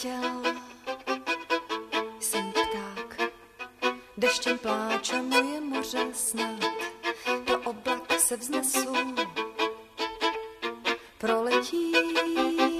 letěl. Jsem pták, deštěm pláče moje moře snad, do oblak se vznesu, proletí